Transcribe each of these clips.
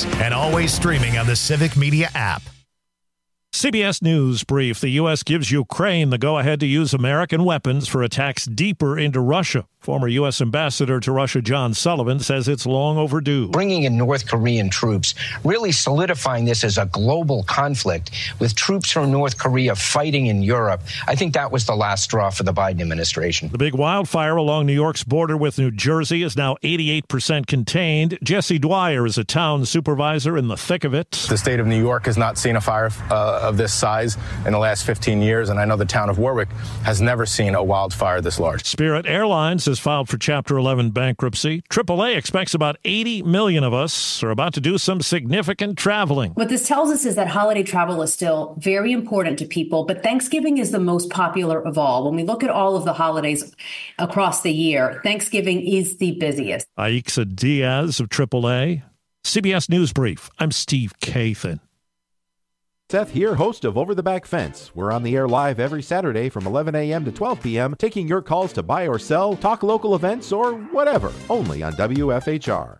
and always streaming on the Civic Media app. CBS News brief. The U.S. gives Ukraine the go-ahead to use American weapons for attacks deeper into Russia. Former U.S. Ambassador to Russia John Sullivan says it's long overdue. Bringing in North Korean troops, really solidifying this as a global conflict with troops from North Korea fighting in Europe. I think that was the last straw for the Biden administration. The big wildfire along New York's border with New Jersey is now 88% contained. Jesse Dwyer is a town supervisor in the thick of it. The state of New York has not seen a fire of this size in the last 15 years, and I know the town of Warwick has never seen a wildfire this large. Spirit Airlines has filed for Chapter 11 bankruptcy. AAA expects about 80 million of us are about to do some significant traveling. What this tells us is that holiday travel is still very important to people, but Thanksgiving is the most popular of all. When we look at all of the holidays across the year, Thanksgiving is the busiest. Aixa Diaz of AAA. CBS News Brief. I'm Steve Kathan. Seth here, host of Over the Back Fence. We're on the air live every Saturday from 11 a.m. to 12 p.m., taking your calls to buy or sell, talk local events, or whatever, only on WFHR.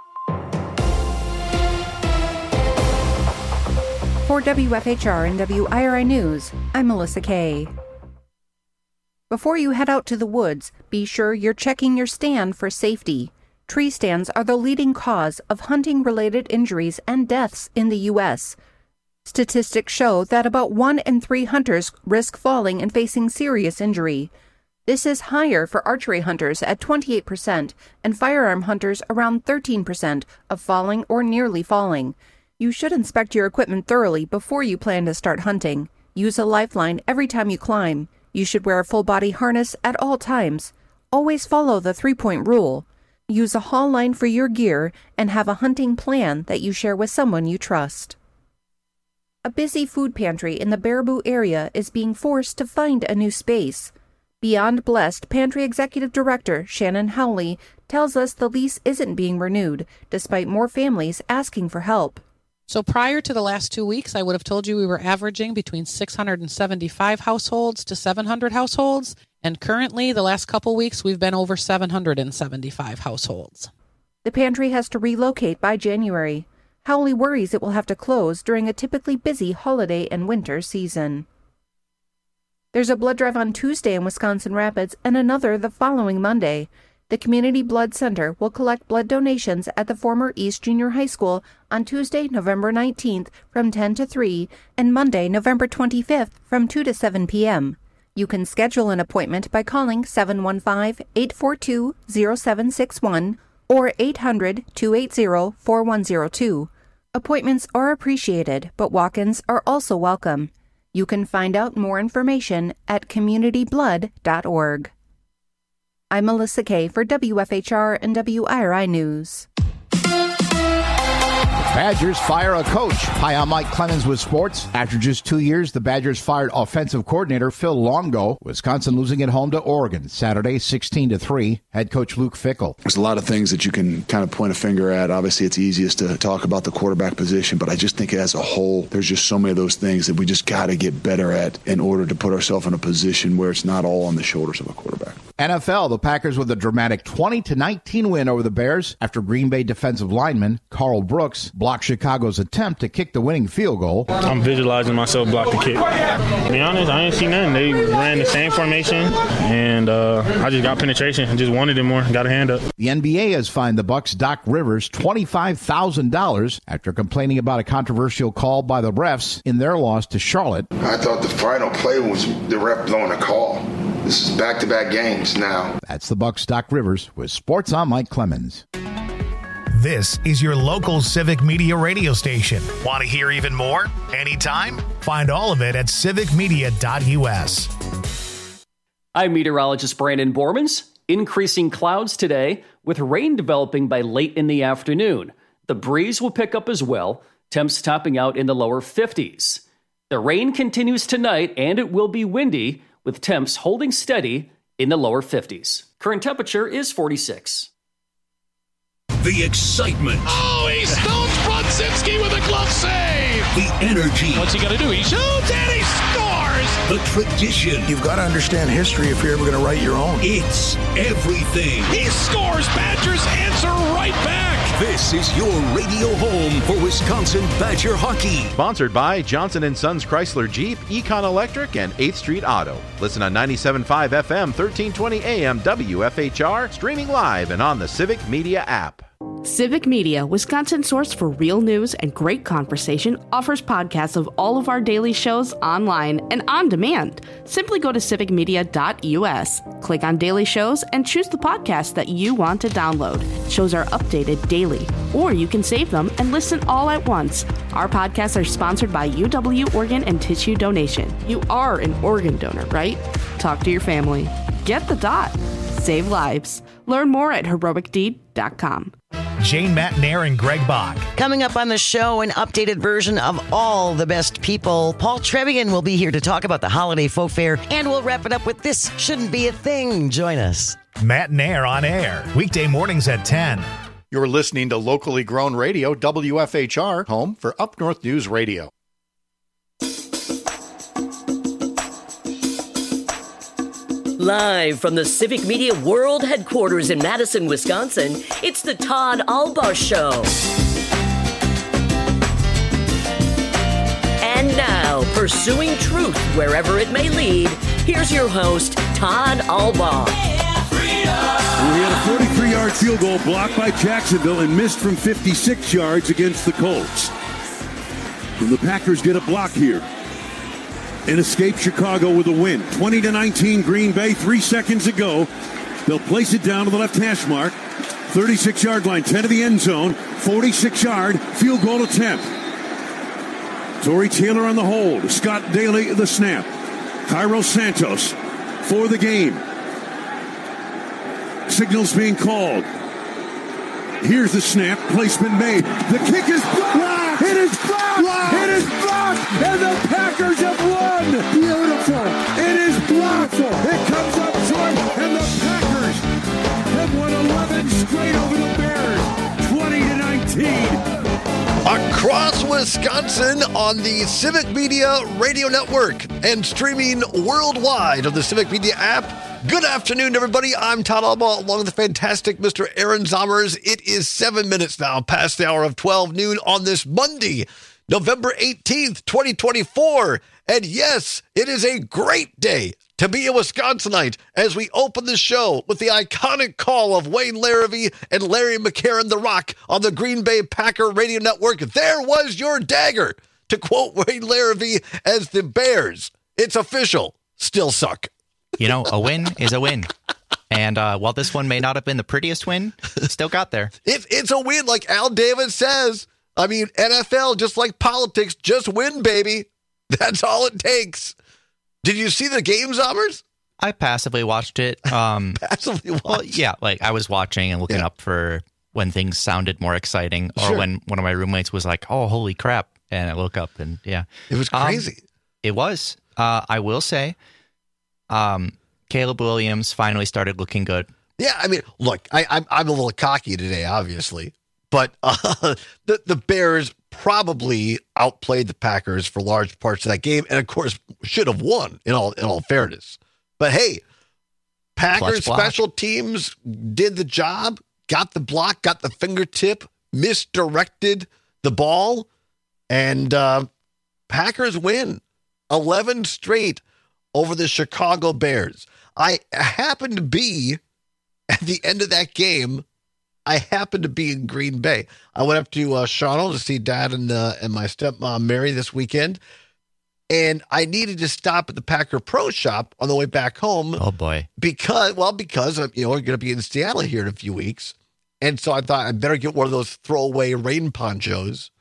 For WFHR and WIRI News, I'm Melissa Kay. Before you head out to the woods, be sure you're checking your stand for safety. Tree stands are the leading cause of hunting-related injuries and deaths in the U.S., Statistics show that about 1 in 3 hunters risk falling and facing serious injury. This is higher for archery hunters at 28% and firearm hunters around 13% of falling or nearly falling. You should inspect your equipment thoroughly before you plan to start hunting. Use a lifeline every time you climb. You should wear a full-body harness at all times. Always follow the 3-point rule. Use a haul line for your gear and have a hunting plan that you share with someone you trust. A busy food pantry in the Baraboo area is being forced to find a new space. Beyond Blessed Pantry Executive Director Shannon Howley tells us the lease isn't being renewed, despite more families asking for help. So prior to the last 2 weeks, I would have told you we were averaging between 675 households to 700 households. And currently, the last couple weeks, we've been over 775 households. The pantry has to relocate by January. Howley worries it will have to close during a typically busy holiday and winter season. There's a blood drive on Tuesday in Wisconsin Rapids and another the following Monday. The Community Blood Center will collect blood donations at the former East Junior High School on Tuesday, November 19th from 10 to 3 and Monday, November 25th from 2 to 7 p.m. You can schedule an appointment by calling 715-842-0761 or 800-280-4102. Appointments are appreciated, but walk-ins are also welcome. You can find out more information at communityblood.org. I'm Melissa Kay for WFHR and WIRI News. Badgers fire a coach. Hi, I'm Mike Clemens with sports. After just 2 years, the Badgers fired offensive coordinator Phil Longo. Wisconsin losing at home to Oregon Saturday, 16-3. Head coach Luke Fickell. There's a lot of things that you can kind of point a finger at. Obviously, it's easiest to talk about the quarterback position, but I just think as a whole, there's just so many of those things that we just got to get better at in order to put ourselves in a position where it's not all on the shoulders of a quarterback. NFL, the Packers with a dramatic 20-19 win over the Bears after Green Bay defensive lineman Carl Brooks blocked Chicago's attempt to kick the winning field goal. I'm visualizing myself block the kick. To be honest, I ain't seen nothing. They ran the same formation, and I just got penetration and just wanted it more. Got a hand up. The NBA has fined the Bucks' Doc Rivers $25,000 after complaining about a controversial call by the refs in their loss to Charlotte. I thought the final play was the ref blowing a call. This is back-to-back games now. That's the Bucks' Doc Rivers with Sports on Mike Clemens. This is your local Civic Media radio station. Want to hear even more? Anytime? Find all of it at civicmedia.us. I'm meteorologist Brandon Bormans. Increasing clouds today with rain developing by late in the afternoon. The breeze will pick up as well, temps topping out in the lower 50s. The rain continues tonight and it will be windy with temps holding steady in the lower 50s. Current temperature is 46. The excitement. Oh, he stones Brodzinski with a glove save. The energy. What's he going to do? He shoots and he scores. The tradition. You've got to understand history if you're ever going to write your own. It's everything. He scores. Badgers answer right back. This is your radio home for Wisconsin Badger hockey. Sponsored by Johnson & Sons Chrysler Jeep, Econ Electric, and 8th Street Auto. Listen on 97.5 FM, 1320 AM, WFHR, streaming live and on the Civic Media app. Civic Media, Wisconsin's source for real news and great conversation, offers podcasts of all of our daily shows online and on demand. Simply go to civicmedia.us, click on daily shows, and choose the podcast that you want to download. Shows are updated daily, or you can save them and listen all at once. Our podcasts are sponsored by UW Organ and Tissue Donation. You are an organ donor, right? Talk to your family. Get the dot. Save lives. Learn more at heroicdeed.com. Jane Matnair and Greg Bach. Coming up on the show, an updated version of All the Best People. Paul Trevian will be here to talk about the holiday folk fair, and we'll wrap it up with This Shouldn't Be a Thing. Join us. Matnair on air, weekday mornings at 10. You're listening to locally grown radio, WFHR, home for Up North News Radio. Live from the Civic Media World Headquarters in Madison, Wisconsin, it's the Todd Albaugh Show. And now, pursuing truth wherever it may lead, here's your host, Todd Albaugh. We had a 43-yard field goal blocked by Jacksonville and missed from 56 yards against the Colts. And the Packers get a block here and escape Chicago with a win. 20-19 Green Bay, 3 seconds ago. They'll place it down to the left hash mark. 36-yard line, 10 to the end zone. 46-yard field goal attempt. Torrey Taylor on the hold. Scott Daly the snap. Cairo Santos for the game. Signals being called. Here's the snap. Placement made. The kick is blocked. It is blocked. It is blocked. And the Packers have won. Beautiful. It is blocked. It comes up short. And the Packers have won 11 straight over the Bears. 20-19. Across Wisconsin on the Civic Media Radio Network and streaming worldwide on the Civic Media app. Good afternoon, everybody. I'm Todd Albaugh, along with the fantastic Mr. Aaron Zommers. It is 7 minutes now past the hour of 12 noon on this Monday, November 18th, 2024. And yes, it is a great day to be a Wisconsinite as we open the show with the iconic call of Wayne Larrivee and Larry McCarron, The Rock, on the Green Bay Packer Radio Network. There was your dagger, to quote Wayne Larrivee as the Bears. It's official. Still suck. You know, a win is a win. And while this one may not have been the prettiest win, still got there. It's a win, like Al Davis says. I mean, NFL, just like politics, just win, baby. That's all it takes. Did you see the game, Zommers? I passively watched it. Passively watched? Well, yeah, like I was watching and looking up for when things sounded more exciting, or when one of my roommates was like, oh, holy crap. And I look up and, yeah. It was crazy. It was. I will say, Caleb Williams finally started looking good. Yeah, I mean, look, I'm a little cocky today, obviously, but the Bears probably outplayed the Packers for large parts of that game, and of course should have won in all fairness. But hey, Packers special teams did the job, got the block, got the fingertip, misdirected the ball, and Packers win 11 straight over the Chicago Bears. I happened to be at the end of that game. I happened to be in Green Bay. I went up to Shawano to see Dad and my stepmom Mary this weekend, and I needed to stop at the Packer Pro Shop on the way back home. Oh boy! Because we're going to be in Seattle here in a few weeks, and so I thought I better get one of those throwaway rain ponchos,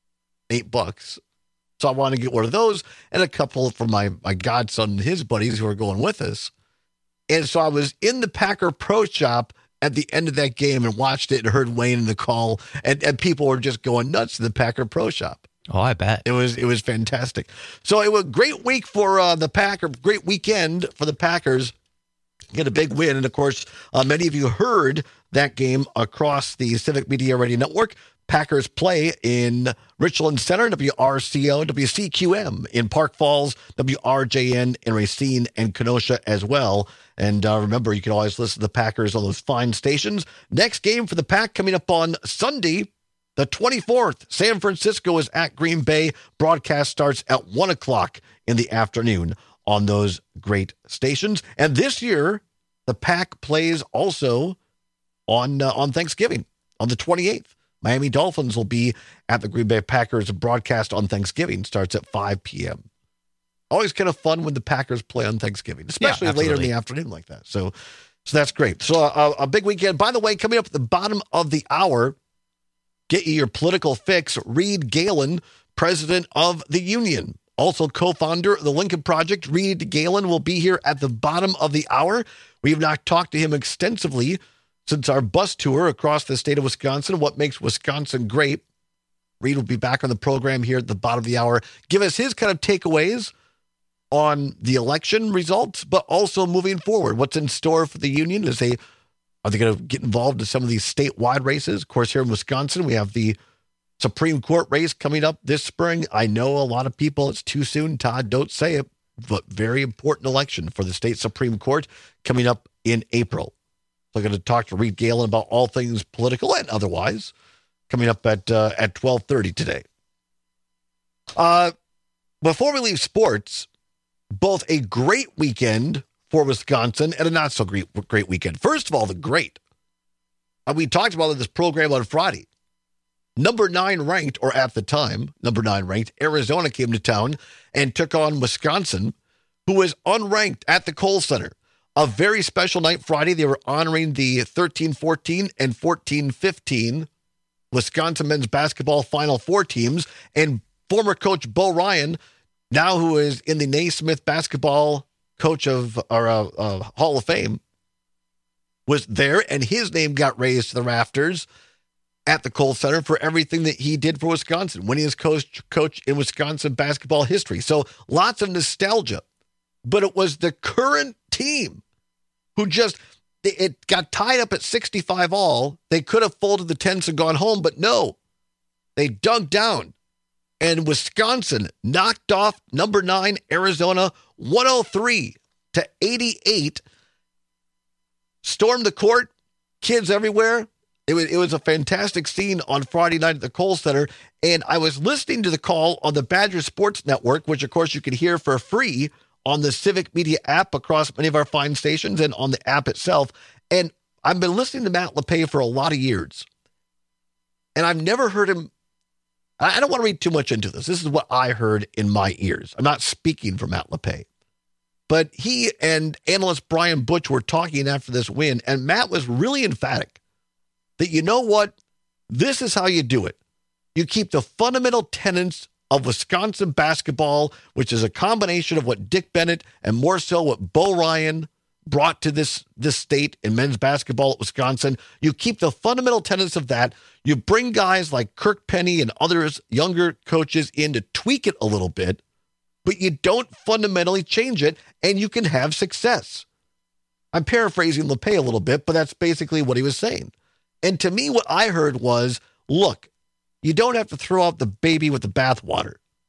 $8. So I wanted to get one of those and a couple for my godson and his buddies who are going with us. And so I was in the Packer Pro Shop at the end of that game and watched it and heard Wayne in the call, and people were just going nuts in the Packer Pro Shop. Oh, I bet. It was fantastic. So it was a great week for the Packer, great weekend for the Packers. Get a big win. And of course, many of you heard that game across the Civic Media Radio Network. Packers play in Richland Center, WRCO, WCQM in Park Falls, WRJN in Racine and Kenosha as well. And remember, you can always listen to the Packers on those fine stations. Next game for the Pack coming up on Sunday, the 24th. San Francisco is at Green Bay. Broadcast starts at 1 o'clock in the afternoon on those great stations. And this year, the Pack plays also on Thanksgiving, on the 28th. Miami Dolphins will be at the Green Bay Packers. Broadcast on Thanksgiving starts at 5 p.m. Always kind of fun when the Packers play on Thanksgiving, especially later in the afternoon like that. So that's great. So a big weekend. By the way, coming up at the bottom of the hour, get you your political fix. Reed Galen, president of the union, also co-founder of the Lincoln Project. Reed Galen will be here at the bottom of the hour. We have not talked to him extensively since our bus tour across the state of Wisconsin, what makes Wisconsin great. Reed will be back on the program here at the bottom of the hour. Give us his kind of takeaways on the election results, but also moving forward. What's in store for the union? Are they going to get involved in some of these statewide races? Of course, here in Wisconsin, we have the Supreme Court race coming up this spring. I know a lot of people, it's too soon, Todd, don't say it, but very important election for the state Supreme Court coming up in April. So I'm going to talk to Reed Galen about all things political and otherwise coming up at 12:30 today. Before we leave sports, both a great weekend for Wisconsin and a not so great weekend. First of all, the great. We talked about this program on Friday. Number 9 ranked, or at the time, number 9 ranked, Arizona came to town and took on Wisconsin, who was unranked at the Kohl Center. A very special night Friday. They were honoring the 13-14 and 14-15 Wisconsin men's basketball Final Four teams. And former coach Bo Ryan, now who is in the Naismith basketball coach of Hall of Fame, was there, and his name got raised to the rafters at the Kohl Center for everything that he did for Wisconsin, winning as coach in Wisconsin basketball history. So lots of nostalgia. But it was the current team who it got tied up at 65 all. They could have folded the tents and gone home, but no. They dug down. And Wisconsin knocked off number 9 Arizona 103-88. Stormed the court, kids everywhere. It was a fantastic scene on Friday night at the Kohl Center. And I was listening to the call on the Badger Sports Network, which of course you can hear for free on the Civic Media app across many of our fine stations and on the app itself. And I've been listening to Matt LePay for a lot of years. And I've never heard him. I don't want to read too much into this. This is what I heard in my ears. I'm not speaking for Matt LePay. But he and analyst Brian Butch were talking after this win, and Matt was really emphatic that, you know what, this is how you do it. You keep the fundamental tenets of Wisconsin basketball, which is a combination of what Dick Bennett and more so what Bo Ryan brought to this state in men's basketball at Wisconsin. You keep the fundamental tenets of that. You bring guys like Kirk Penny and others, younger coaches, in to tweak it a little bit, but you don't fundamentally change it, and you can have success. I'm paraphrasing LePay a little bit, but that's basically what he was saying. And to me, what I heard was, look, you don't have to throw out the baby with the bathwater.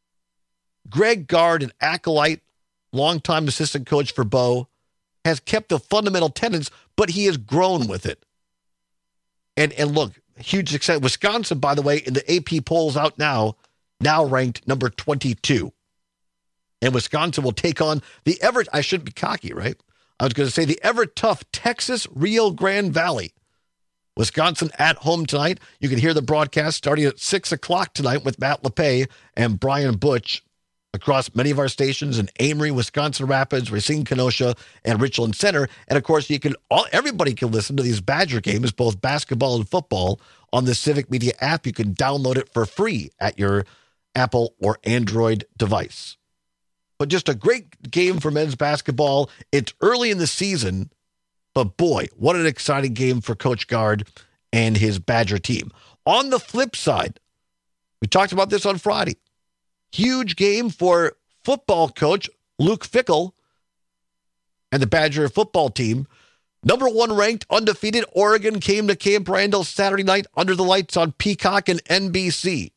Greg Gard, an acolyte, longtime assistant coach for Bo, has kept the fundamental tenets, but he has grown with it. And look, huge success. Wisconsin, by the way, in the AP polls out now ranked number 22. And Wisconsin will take on the I shouldn't be cocky, right? I was going to say the ever-tough Texas Rio Grande Valley. Wisconsin at home tonight. You can hear the broadcast starting at 6 o'clock tonight with Matt LePay and Brian Butch across many of our stations in Amory, Wisconsin Rapids, Racine, Kenosha, and Richland Center. And of course, everybody can listen to these Badger games, both basketball and football, on the Civic Media app. You can download it for free at your Apple or Android device. But just a great game for men's basketball. It's early in the season, but boy, what an exciting game for Coach Gard and his Badger team. On the flip side, we talked about this on Friday. Huge game for football coach Luke Fickell and the Badger football team, Number 1 ranked, undefeated Oregon came to Camp Randall Saturday night under the lights on Peacock and NBC.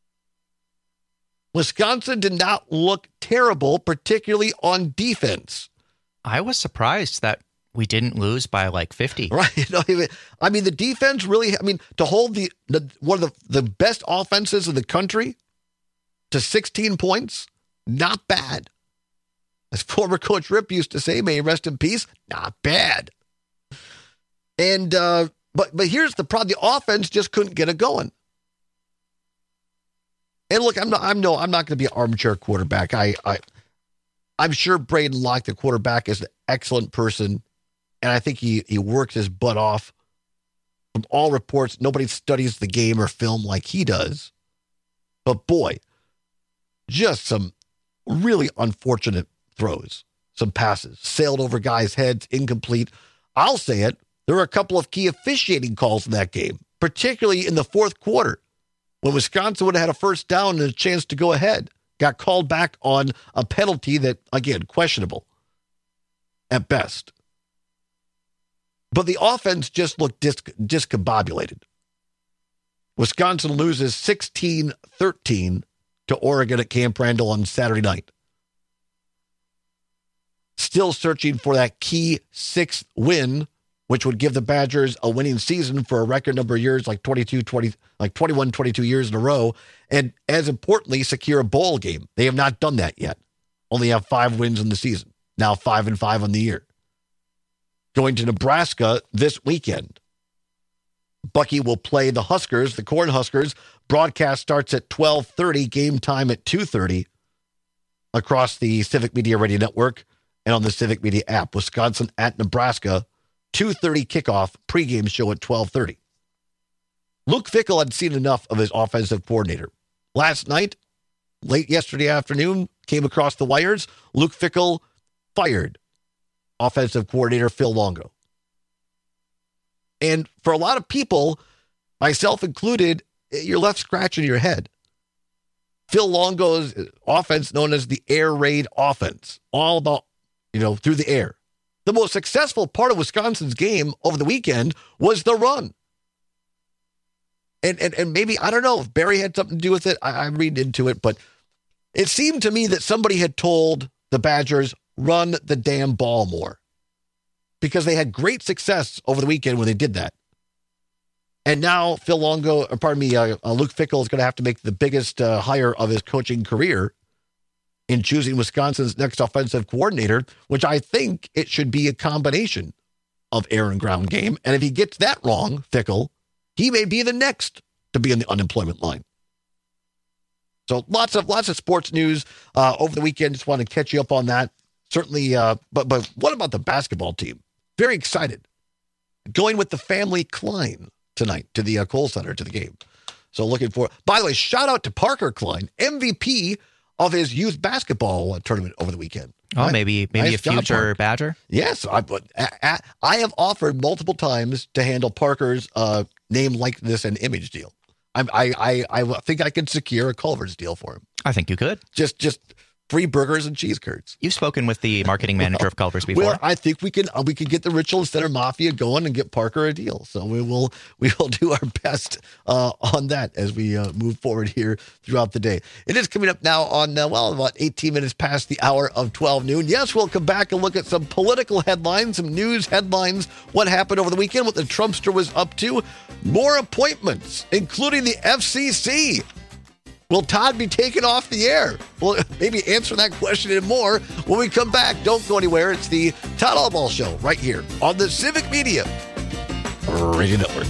Wisconsin did not look terrible, particularly on defense. I was surprised that we didn't lose by like 50. Right. I mean, the defense really, to hold one of the best offenses in the country to 16 points, not bad. As former Coach Rip used to say, may he rest in peace, not bad. And but here's the problem: the offense just couldn't get it going. And look, I'm not going to be an armchair quarterback. I'm sure Braden Locke, the quarterback, is an excellent person, and I think he works his butt off. From all reports, nobody studies the game or film like he does. But boy, just some really unfortunate throws, some passes, sailed over guys' heads, incomplete. I'll say it. There were a couple of key officiating calls in that game, particularly in the fourth quarter, when Wisconsin would have had a first down and a chance to go ahead. Got called back on a penalty that, again, questionable at best. But the offense just looked discombobulated. Wisconsin loses 16-13 to Oregon at Camp Randall on Saturday night. Still searching for that key 6th win, which would give the Badgers a winning season for a record number of years, like 21, 22 years in a row. And as importantly, secure a bowl game. They have not done that yet. Only have 5 wins in the season. Now 5-5 on the year. Going to Nebraska this weekend. Bucky will play the Huskers, the Cornhuskers. Broadcast starts at 12:30, game time at 2:30 across the Civic Media Radio Network and on the Civic Media app. Wisconsin at Nebraska. 2:30 kickoff, pregame show at 12:30. Luke Fickell had seen enough of his offensive coordinator. Last night, late yesterday afternoon, came across the wires. Luke Fickell fired offensive coordinator Phil Longo. And for a lot of people, myself included, you're left scratching your head. Phil Longo's offense, known as the air raid offense, all about, through the air. The most successful part of Wisconsin's game over the weekend was the run. And maybe, I don't know if Barry had something to do with it. I'm reading into it, but it seemed to me that somebody had told the Badgers, run the damn ball more. Because they had great success over the weekend when they did that. And now Luke Fickell is going to have to make the biggest hire of his coaching career in choosing Wisconsin's next offensive coordinator, which I think it should be a combination of air and ground game. And if he gets that wrong, Fickell, he may be the next to be in the unemployment line. So lots of sports news over the weekend. Just want to catch you up on that. Certainly, but what about the basketball team? Very excited. Going with the family Klein tonight to the Kohl Center to the game. So looking for, by the way, shout out to Parker Klein, MVP of his youth basketball tournament over the weekend. Oh, right? maybe a future Badger? Yes. I have offered multiple times to handle Parker's name, likeness, and image deal. I think I can secure a Culver's deal for him. I think you could. Just free burgers and cheese curds. You've spoken with the marketing manager of Culver's before. Well, I think we can get the Richland Center Mafia going and get Parker a deal. So we will do our best on that as we move forward here throughout the day. It is coming up now on about 18 minutes past the hour of 12 noon. Yes, we'll come back and look at some political headlines, some news headlines, what happened over the weekend, what the Trumpster was up to, more appointments, including the FCC. Will Todd be taken off the air? We'll maybe answer that question and more when we come back. Don't go anywhere. It's the Todd Albaugh Show right here on the Civic Media Radio Network.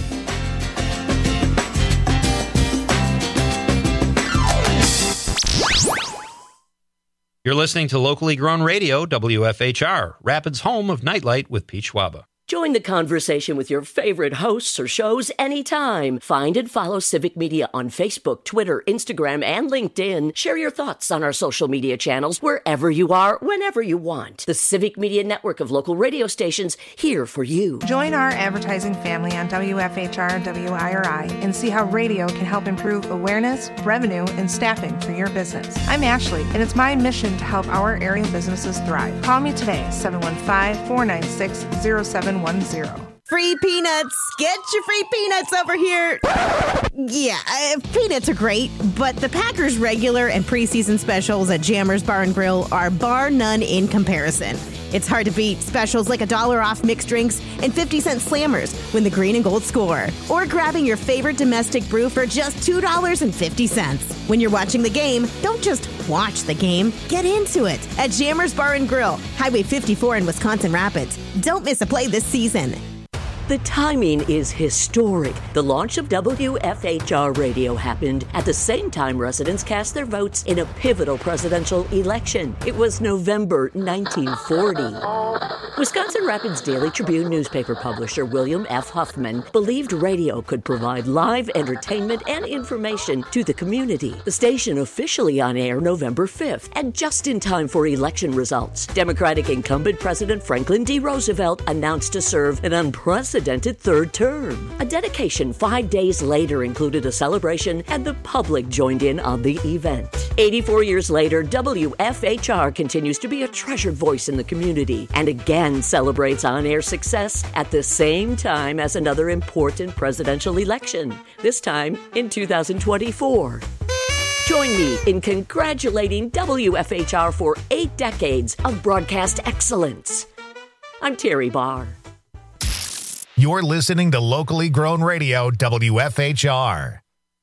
You're listening to locally grown radio, WFHR, Rapids' home of Nightlight with Pete Schwaba. Join the conversation with your favorite hosts or shows anytime. Find and follow Civic Media on Facebook, Twitter, Instagram, and LinkedIn. Share your thoughts on our social media channels wherever you are, whenever you want. The Civic Media network of local radio stations here for you. Join our advertising family on WFHR and WIRI and see how radio can help improve awareness, revenue, and staffing for your business. I'm Ashley, and it's my mission to help our area businesses thrive. Call me today, 715-496-0710. 710. Free peanuts. Get your free peanuts over here. Yeah, peanuts are great, but the Packers regular and preseason specials at Jammers Bar and Grill are bar none in comparison. It's hard to beat specials like $1 off mixed drinks and 50-cent slammers when the green and gold score. Or grabbing your favorite domestic brew for just $2.50. When you're watching the game, don't just watch the game. Get into it at Jammers Bar and Grill, Highway 54 in Wisconsin Rapids. Don't miss a play this season. The timing is historic. The launch of WFHR Radio happened at the same time residents cast their votes in a pivotal presidential election. It was November 1940. Wisconsin Rapids Daily Tribune newspaper publisher William F. Huffman believed radio could provide live entertainment and information to the community. The station officially on air November 5th, and just in time for election results. Democratic incumbent President Franklin D. Roosevelt announced to serve an unprecedented third term. A dedication 5 days later included a celebration, and the public joined in on the event. 84 years later, WFHR continues to be a treasured voice in the community and again celebrates on-air success at the same time as another important presidential election, this time in 2024. Join me in congratulating WFHR for 8 decades of broadcast excellence. I'm Terry Barr. You're listening to locally grown radio, WFHR.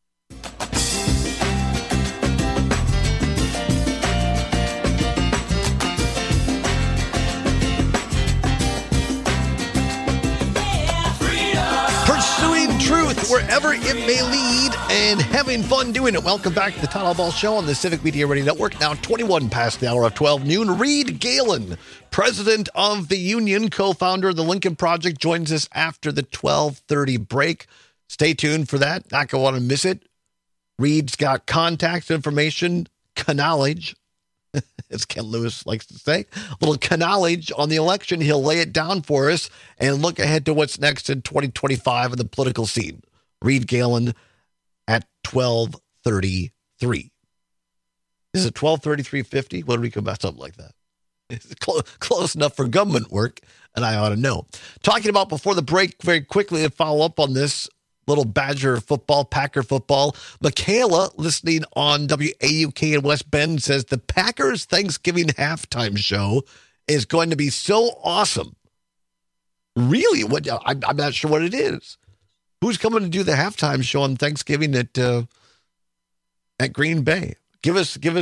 Pursuing truth wherever it may lead and having fun doing it. Welcome back to the Todd Ball Show on the Civic Media Radio Network. Now 21 past the hour of 12 noon. Reed Galen, president of the union, co-founder of the Lincoln Project, joins us after the 12:30 break. Stay tuned for that. Not going to want to miss it. Reed's got contact information, knowledge, as Ken Lewis likes to say, a little knowledge on the election. He'll lay it down for us and look ahead to what's next in 2025 in the political scene. Reed Galen at 12:33. Is it 12:33:50? What do we come about something like that? It's close enough for government work, and I ought to know. Talking about before the break, very quickly to follow up on this little Badger football, Packer football. Michaela, listening on WAUK in West Bend, says the Packers Thanksgiving halftime show is going to be so awesome. Really? What? I'm not sure what it is. Who's coming to do the halftime show on Thanksgiving at Green Bay? Give us the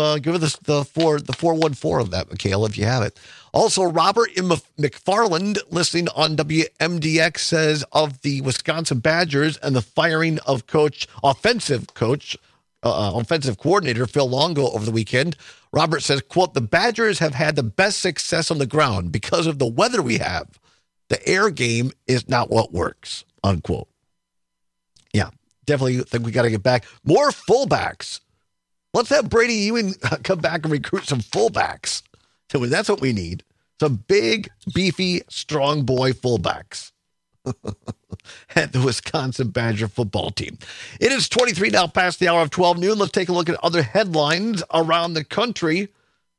414 of that, Michaela, if you have it. Also, Robert M. McFarland, listening on WMDX, says of the Wisconsin Badgers and the firing of offensive coordinator Phil Longo over the weekend. Robert says, quote, the Badgers have had the best success on the ground because of the weather we have. The air game is not what works, unquote. Yeah, definitely think we got to get back. More fullbacks. Let's have Brady Ewing come back and recruit some fullbacks. So that's what we need. Some big, beefy, strong boy fullbacks at the Wisconsin Badger football team. It is 23 now past the hour of 12 noon. Let's take a look at other headlines around the country.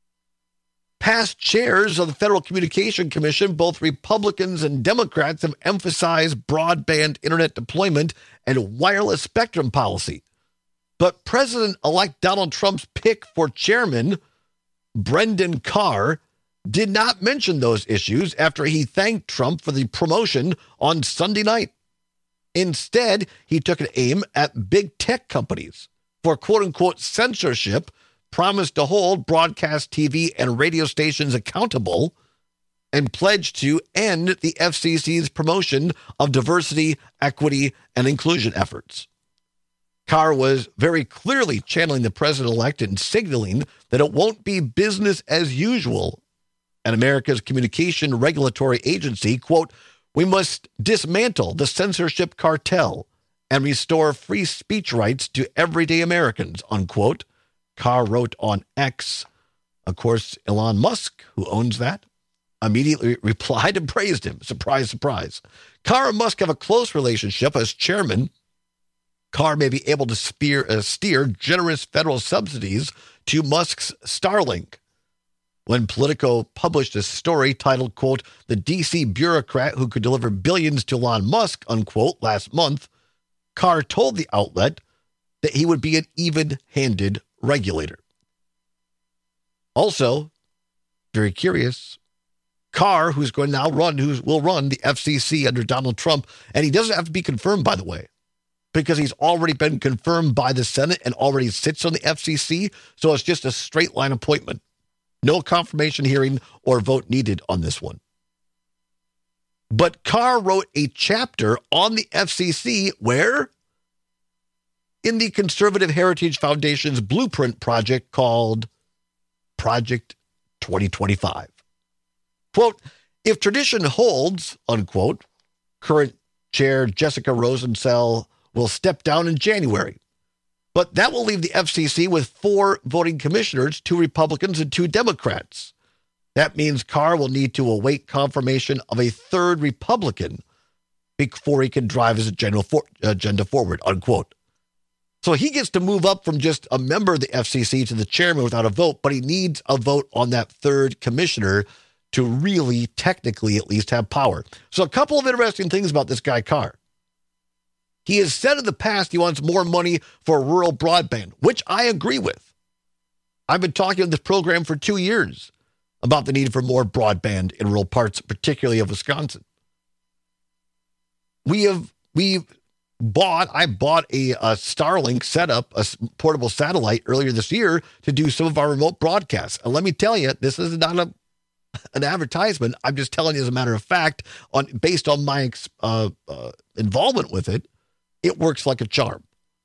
Past chairs of the Federal Communication Commission, both Republicans and Democrats, have emphasized broadband internet deployment and wireless spectrum policy. But President-elect Donald Trump's pick for chairman, Brendan Carr, did not mention those issues after he thanked Trump for the promotion on Sunday night. Instead, he took an aim at big tech companies for quote-unquote censorship, promised to hold broadcast TV and radio stations accountable, and pledged to end the FCC's promotion of diversity, equity, and inclusion efforts. Carr was very clearly channeling the president-elect and signaling that it won't be business as usual at America's communication regulatory agency. Quote, we must dismantle the censorship cartel and restore free speech rights to everyday Americans, unquote. Carr wrote on X. Of course, Elon Musk, who owns that, immediately replied and praised him. Surprise, surprise. Carr and Musk have a close relationship. As chairman, Carr may be able to steer generous federal subsidies to Musk's Starlink. when Politico published a story titled, quote, "The D.C. bureaucrat who could deliver billions to Elon Musk," unquote, last month, Carr told the outlet that he would be an even-handed regulator. Also, very curious, Carr, who's going to now will run the FCC under Donald Trump, and he doesn't have to be confirmed, by the way, because he's already been confirmed by the Senate and already sits on the FCC, so it's just a straight line appointment. No confirmation hearing or vote needed on this one. But Carr wrote a chapter on the FCC where? In the Conservative Heritage Foundation's blueprint project called Project 2025. Quote, "If tradition holds," unquote, current chair Jessica Rosenthal will step down in January. But that will leave the FCC with 4 voting commissioners, 2 Republicans and 2 Democrats. That means Carr will need to await confirmation of a 3rd Republican before he can drive his agenda forward, unquote. So he gets to move up from just a member of the FCC to the chairman without a vote, but he needs a vote on that 3rd commissioner to really, technically at least, have power. So a couple of interesting things about this guy, Carr. He has said in the past he wants more money for rural broadband, which I agree with. I've been talking on this program for 2 years about the need for more broadband in rural parts, particularly of Wisconsin. I bought a Starlink setup, a portable satellite earlier this year to do some of our remote broadcasts. And let me tell you, this is not an advertisement. I'm just telling you as a matter of fact, based on my involvement with it, it works like a charm.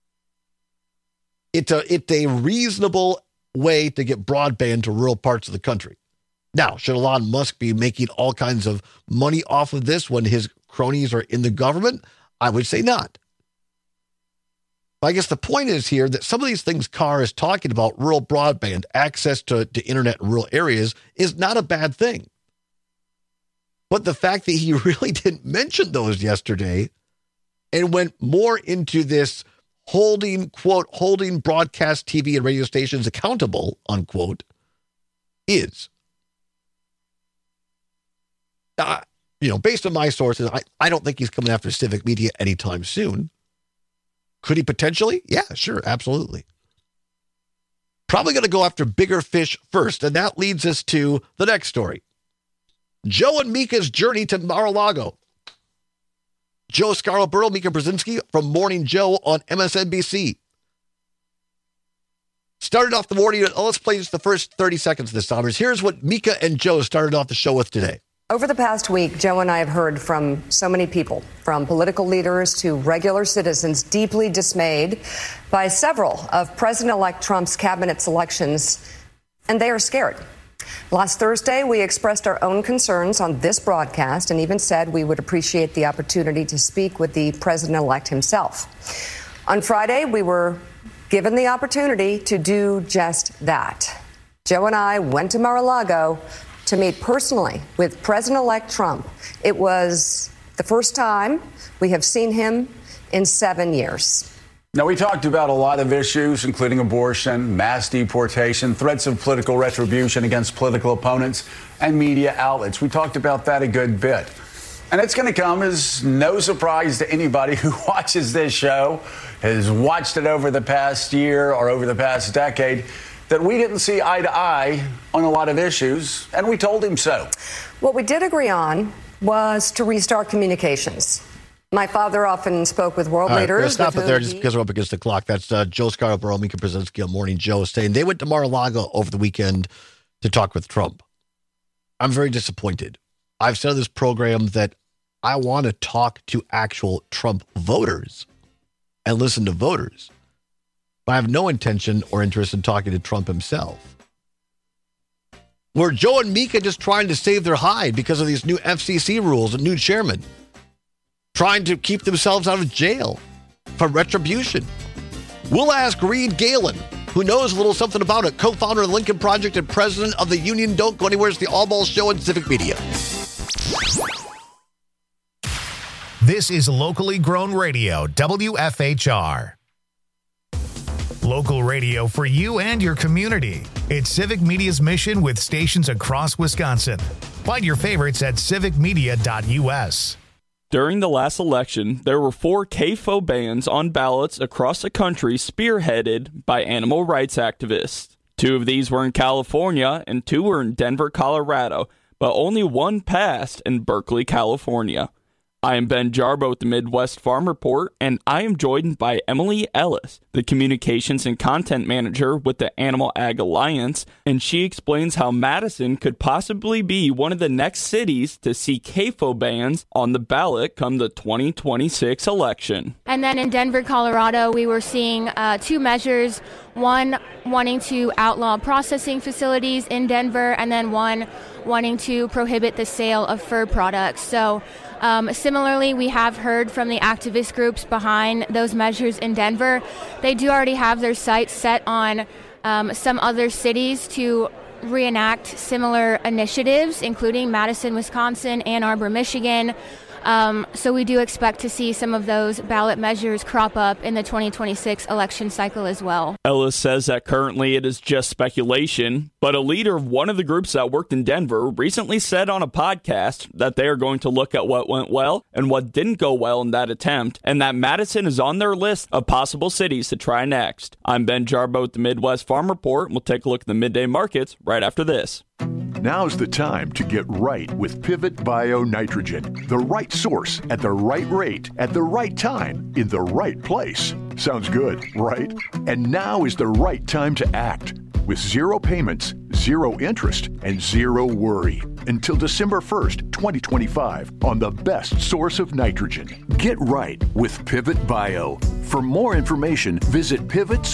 It's a reasonable way to get broadband to rural parts of the country. Now, should Elon Musk be making all kinds of money off of this when his cronies are in the government? I would say not. But I guess the point is here that some of these things Carr is talking about, rural broadband, access to internet in rural areas, is not a bad thing. But the fact that he really didn't mention those yesterday and went more into this holding broadcast TV and radio stations accountable, unquote, is, based on my sources, I don't think he's coming after Civic Media anytime soon. Could he potentially? Yeah, sure, absolutely. Probably going to go after bigger fish first, and that leads us to the next story. Joe and Mika's journey to Mar-a-Lago. Joe Scarborough, Mika Brzezinski from Morning Joe on MSNBC. Started off the morning, let's play just the first 30 seconds of this, Sommers. Here's what Mika and Joe started off the show with today. Over the past week, Joe and I have heard from so many people, from political leaders to regular citizens, deeply dismayed by several of President-elect Trump's cabinet selections, and they are scared. Last Thursday, we expressed our own concerns on this broadcast and even said we would appreciate the opportunity to speak with the president-elect himself. On Friday, we were given the opportunity to do just that. Joe and I went to Mar-a-Lago to meet personally with President-elect Trump. It was the first time we have seen him in 7 years. Now, we talked about a lot of issues, including abortion, mass deportation, threats of political retribution against political opponents, and media outlets. We talked about that a good bit. And it's going to come as no surprise to anybody who watches this show, has watched it over the past year or over the past decade, that we didn't see eye to eye on a lot of issues, and we told him so. What we did agree on was to restart communications. My father often spoke with world leaders. Let's stop it there just because we're up against the clock. That's Joe Scarborough, Mika Brzezinski on Morning Joe saying they went to Mar-a-Lago over the weekend to talk with Trump. I'm very disappointed. I've said on this program that I want to talk to actual Trump voters and listen to voters. But I have no intention or interest in talking to Trump himself. Were Joe and Mika just trying to save their hide because of these new FCC rules and new chairman? Trying to keep themselves out of jail for retribution? We'll ask Reed Galen, who knows a little something about it, co-founder of the Lincoln Project and president of the Union. Don't go anywhere. It's the All Ball Show on Civic Media. This is locally grown radio, WFHR. Local radio for you and your community. It's Civic Media's mission with stations across Wisconsin. Find your favorites at civicmedia.us. During the last election, there were 4 CAFO bans on ballots across the country spearheaded by animal rights activists. 2 of these were in California and 2 were in Denver, Colorado, but only 1 passed in Berkeley, California. I am Ben Jarbo with the Midwest Farm Report, and I am joined by Emily Ellis, the Communications and Content Manager with the Animal Ag Alliance, and she explains how Madison could possibly be one of the next cities to see CAFO bans on the ballot come the 2026 election. And then in Denver, Colorado, we were seeing 2 measures, one wanting to outlaw processing facilities in Denver, and then one wanting to prohibit the sale of fur products. So similarly, we have heard from the activist groups behind those measures in Denver. They do already have their sights set on some other cities to reenact similar initiatives, including Madison, Wisconsin, Ann Arbor, Michigan. So we do expect to see some of those ballot measures crop up in the 2026 election cycle as well. Ellis says that currently it is just speculation, but a leader of one of the groups that worked in Denver recently said on a podcast that they are going to look at what went well and what didn't go well in that attempt, and that Madison is on their list of possible cities to try next. I'm Ben Jarbo with the Midwest Farm Report, and we'll take a look at the midday markets right after this. Now's the time to get right with Pivot Bio Nitrogen. The right source at the right rate at the right time in the right place. Sounds good, right? And now is the right time to act. With 0 payments, 0 interest, and 0 worry. Until December 1st, 2025 on the best source of nitrogen. Get right with Pivot Bio. For more information, visit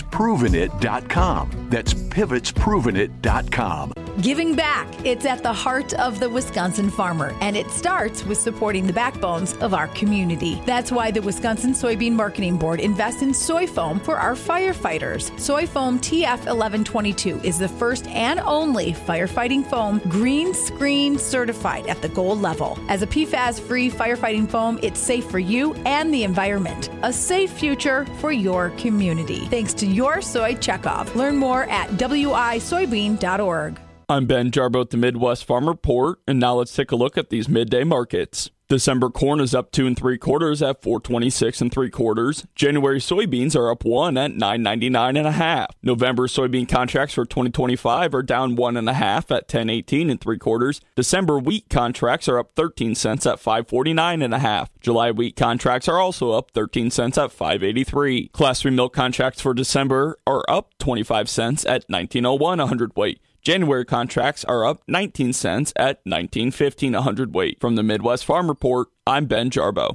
pivotsprovenit.com. That's pivotsprovenit.com. Giving back, it's at the heart of the Wisconsin farmer, and it starts with supporting the backbones of our community. That's why the Wisconsin Soybean Marketing Board invests in soy foam for our firefighters. Soy foam TF 1122 is the first and only firefighting foam green screen certified at the gold level. As a PFAS-free firefighting foam, it's safe for you and the environment. A safe future for your community. Thanks to your soy checkoff. Learn more at wisoybean.org. I'm Ben Jarbo at the Midwest Farm Report, and now let's take a look at these midday markets. December corn is up 2 3/4 at $4.26 3/4. January soybeans are up 1 at $9.99 1/2. November soybean contracts for 2025 are down 1 1/2 at $10.18 3/4. December wheat contracts are up 13 cents at $5.49 1/2. July wheat contracts are also up 13 cents at $5.83. Class 3 milk contracts for December are up 25 cents at $19.01 a hundredweight. January contracts are up 19 cents at $19.15 a hundredweight. From the Midwest Farm Report, I'm Ben Jarbo.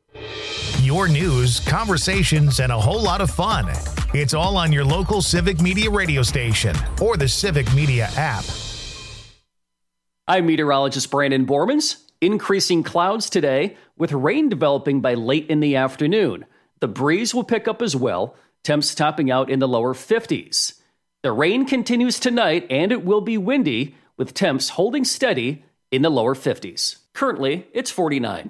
Your news, conversations, and a whole lot of fun. It's all on your local Civic Media radio station or the Civic Media app. I'm meteorologist Brandon Bormans. Increasing clouds today with rain developing by late in the afternoon. The breeze will pick up as well, temps topping out in the lower 50s. The rain continues tonight, and it will be windy, with temps holding steady in the lower 50s. Currently, it's 49.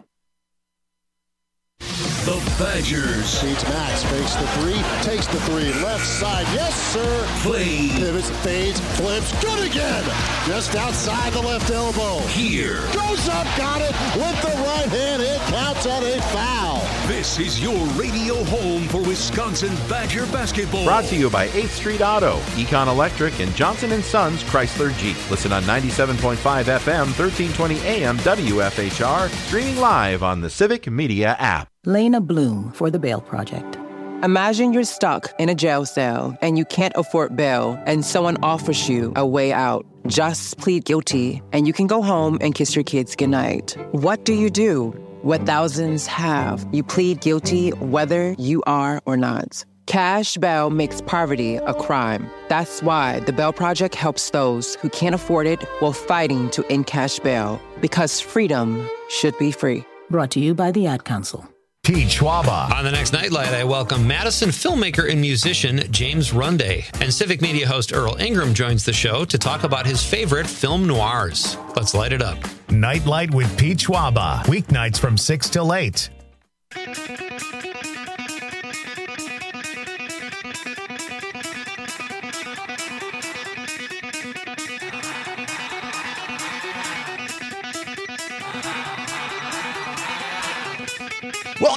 The Badgers. Feeds Max, fakes the 3, takes the 3, left side, yes sir. Play. Pivots, fades, flips, good again. Just outside the left elbow. Here. Goes up, got it, with the right hand, it counts on a foul. This is your radio home for Wisconsin Badger basketball. Brought to you by 8th Street Auto, Econ Electric, and Johnson & Sons Chrysler Jeep. Listen on 97.5 FM, 1320 AM, WFHR, streaming live on the Civic Media app. Lena Bloom for the Bail Project. Imagine you're stuck in a jail cell and you can't afford bail and someone offers you a way out. Just plead guilty and you can go home and kiss your kids goodnight. What do? What thousands have. You plead guilty whether you are or not. Cash bail makes poverty a crime. That's why the Bail Project helps those who can't afford it while fighting to end cash bail. Because freedom should be free. Brought to you by the Ad Council. Pete Schwaba. On the next Nightlight, I welcome Madison filmmaker and musician James Runday. And Civic Media host Earl Ingram joins the show to talk about his favorite film noirs. Let's light it up. Nightlight with Pete Schwaba. Weeknights from 6 till 8.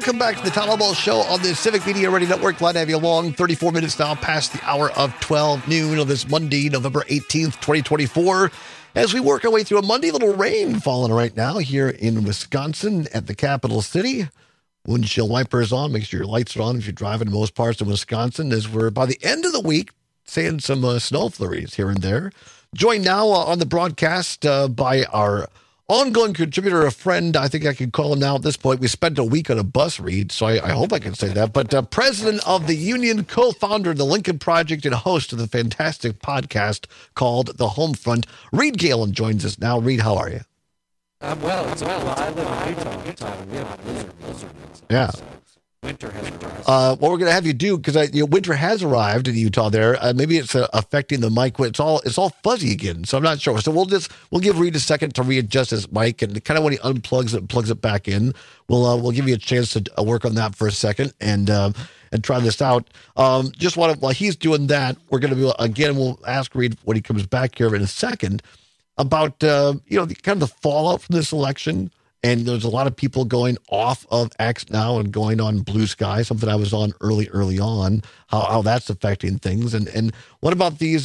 welcome back to the Todd Ball Show on the Civic Media Radio Network. Glad to have you along. 34 minutes now past the hour of 12 noon on this Monday, November 18th, 2024. As we work our way through a Monday, little rain falling right now here in Wisconsin at the capital city. Windshield wipers on. Make sure your lights are on if you're driving in most parts of Wisconsin, as we're by the end of the week seeing some snow flurries here and there. Joined now on the broadcast by our ongoing contributor, a friend, I think I can call him now at this point. We spent a week on a bus read, so I hope I can say that. But president of the Union, co-founder of the Lincoln Project, and host of the fantastic podcast called The Homefront, Reed Galen joins us now. Reed, how are you? I'm well. I live in Utah. We have a blizzard. Yeah. Winter has arrived. What we're going to have you do, because winter has arrived in Utah there. Maybe it's affecting the mic. It's all fuzzy again, so I'm not sure. So we'll give Reed a second to readjust his mic, and kind of when he unplugs it and plugs it back in, we'll give you a chance to work on that for a second and try this out. Just while he's doing that, we're going to we'll ask Reed when he comes back here in a second about kind of the fallout from this election. And there's a lot of people going off of X now and going on Blue Sky, something I was on early on, how that's affecting things. And what about these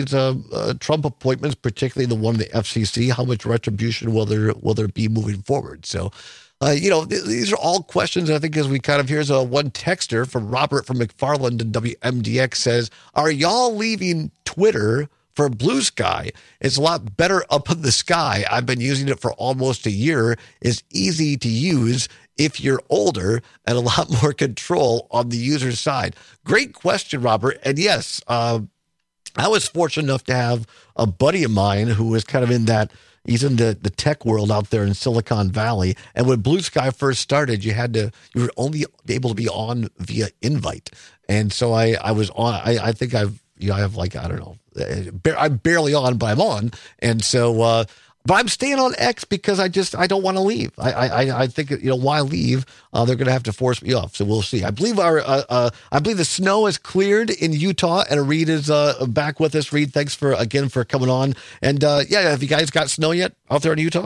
Trump appointments, particularly the one in the FCC? How much retribution will there be moving forward? So, these are all questions. I think as we kind of, here's one texter from Robert from McFarland and WMDX says, are y'all leaving Twitter for Blue Sky? It's a lot better up in the sky. I've been using it for almost a year. It's easy to use if you're older and a lot more control on the user side. Great question, Robert. And yes, I was fortunate enough to have a buddy of mine who was kind of he's in the tech world out there in Silicon Valley. And when Blue Sky first started, you were only able to be on via invite. And so I was on, I think I have I don't know, I'm barely on, but I'm on. And so, but I'm staying on X because I don't want to leave. I think, why leave? They're going to have to force me off. So we'll see. I believe the snow is cleared in Utah, and Reed is back with us. Reed, thanks for coming on. And have you guys got snow yet out there in Utah?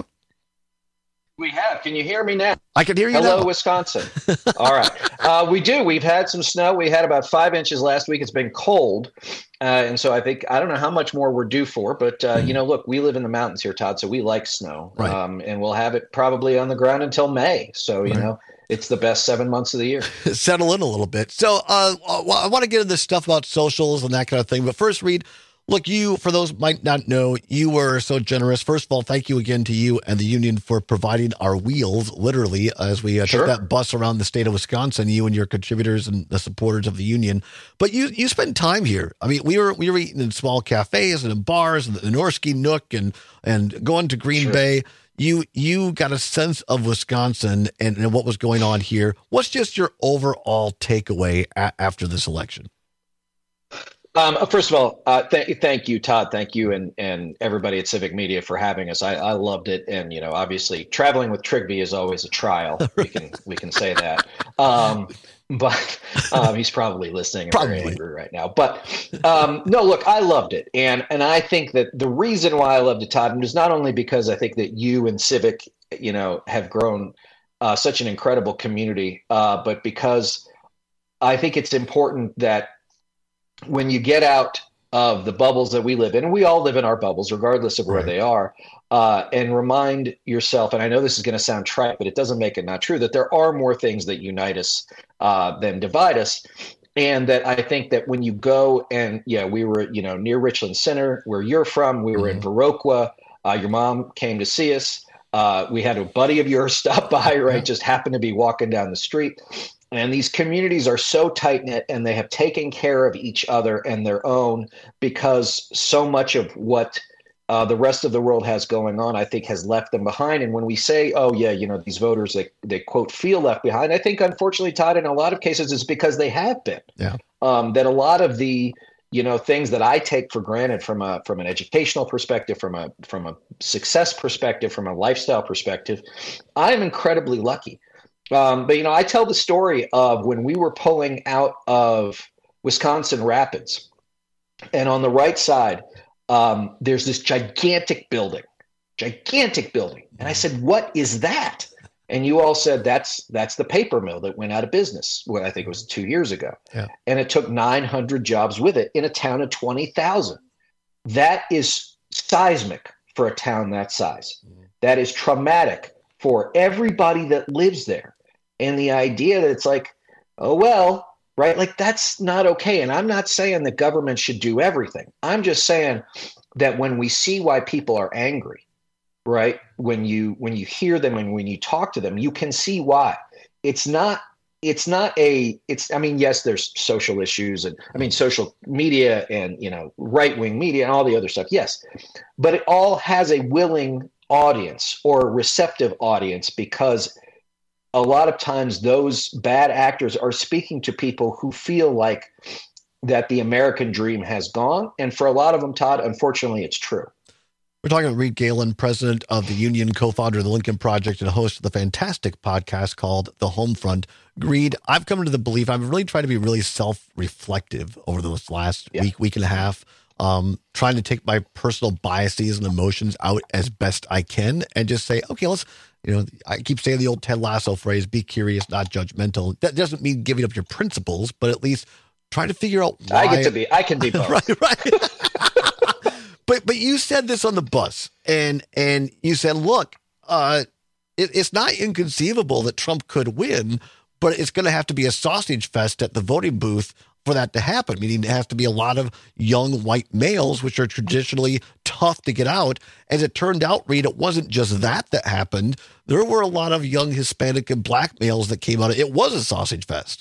We have. Can you hear me now? I can hear you now. Hello, Wisconsin. All right. We do. We've had some snow. We had about 5 inches last week. It's been cold. And so I don't know how much more we're due for, but, look, we live in the mountains here, Todd, so we like snow. Right. And we'll have it probably on the ground until May. So, it's the best 7 months of the year. Settle in a little bit. So I want to get into this stuff about socials and that kind of thing. But first, Reed, look, for those who might not know, you were so generous. First of all, thank you again to you and the union for providing our wheels, literally, as we took that bus around the state of Wisconsin, you and your contributors and the supporters of the union. But you spend time here. I mean, we were eating in small cafes and in bars and the Norsky Nook and going to Green Bay. You got a sense of Wisconsin and what was going on here. What's just your overall takeaway after this election? First of all, thank you, Todd. Thank you and everybody at Civic Media for having us. I loved it. And, obviously traveling with Trigby is always a trial. We can say that. But he's probably listening and very angry right now. But no, look, I loved it. And I think that the reason why I loved it, Todd, is not only because I think that you and Civic, have grown such an incredible community, but because I think it's important that when you get out of the bubbles that we live in, and we all live in our bubbles, regardless of where they are, and remind yourself, and I know this is going to sound trite, but it doesn't make it not true, that there are more things that unite us than divide us. And that I think that when you go and, we were, near Richland Center, where you're from, we were in Viroqua, your mom came to see us. We had a buddy of yours stop by, right? Just happened to be walking down the street. And these communities are so tight-knit, and they have taken care of each other and their own, because so much of what the rest of the world has going on, I think, has left them behind. And when we say, these voters, they quote, feel left behind, I think, unfortunately, Todd, in a lot of cases, it's because they have been. Yeah. That a lot of the things that I take for granted from an educational perspective, from a success perspective, from a lifestyle perspective, I'm incredibly lucky. But I tell the story of when we were pulling out of Wisconsin Rapids, and on the right side, there's this gigantic building. And I said, what is that? And you all said that's the paper mill that went out of business, I think it was 2 years ago. Yeah. And it took 900 jobs with it in a town of 20,000. That is seismic for a town that size. That is traumatic for everybody that lives there. And the idea that it's like, oh, well, right? Like, that's not okay. And I'm not saying the government should do everything. I'm just saying that when we see why people are angry, right? When you hear them and when you talk to them, you can see why. I mean, yes, there's social issues and social media and, right-wing media and all the other stuff. Yes. But it all has a willing audience or a receptive audience, because a lot of times those bad actors are speaking to people who feel like that the American dream has gone. And for a lot of them, Todd, unfortunately, it's true. We're talking with Reed Galen, president of the Union, co-founder of the Lincoln Project, and host of the fantastic podcast called The Homefront. Reed, I've come to the belief, I've really tried to be really self-reflective over this last week and a half, trying to take my personal biases and emotions out as best I can and just say, okay, let's, I keep saying the old Ted Lasso phrase, be curious, not judgmental. That doesn't mean giving up your principles, but at least try to figure out why. I can be both. right. But you said this on the bus, and you said, look, it's not inconceivable that Trump could win, but it's going to have to be a sausage fest at the voting booth for that to happen. Meaning it has to be a lot of young white males, which are traditionally tough to get out. As it turned out, Reed, it wasn't just that happened. There were a lot of young Hispanic and black males that came out. It was a sausage fest.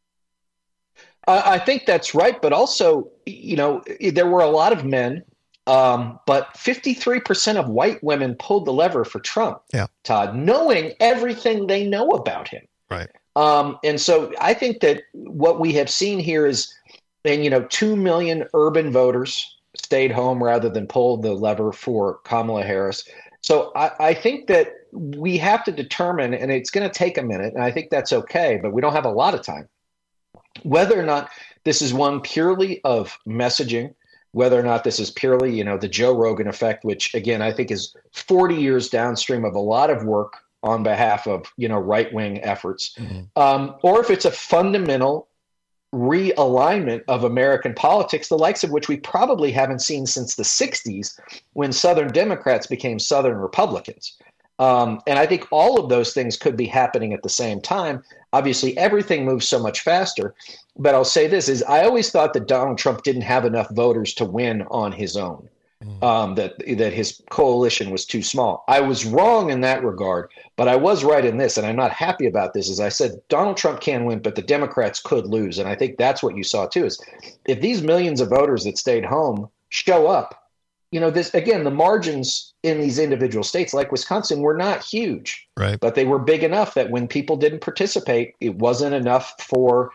I think that's right. But also, there were a lot of men. But 53% of white women pulled the lever for Trump, Todd, knowing everything they know about him. Right. And so I think that what we have seen here is, 2 million urban voters stayed home rather than pulled the lever for Kamala Harris. So I think that we have to determine, and it's going to take a minute, and I think that's okay, but we don't have a lot of time, whether or not this is one purely of messaging, whether or not this is purely, the Joe Rogan effect, which, again, I think is 40 years downstream of a lot of work on behalf of, right-wing efforts, or if it's a fundamental realignment of American politics, the likes of which we probably haven't seen since the 60s when Southern Democrats became Southern Republicans. And I think all of those things could be happening at the same time. Obviously, everything moves so much faster. But I'll say this is I always thought that Donald Trump didn't have enough voters to win on his own, that his coalition was too small. I was wrong in that regard, but I was right in this, and I'm not happy about this. As I said, Donald Trump can win, but the Democrats could lose. And I think that's what you saw, too, is if these millions of voters that stayed home show up, this again, the margins in these individual states like Wisconsin were not huge, right? But they were big enough that when people didn't participate, it wasn't enough for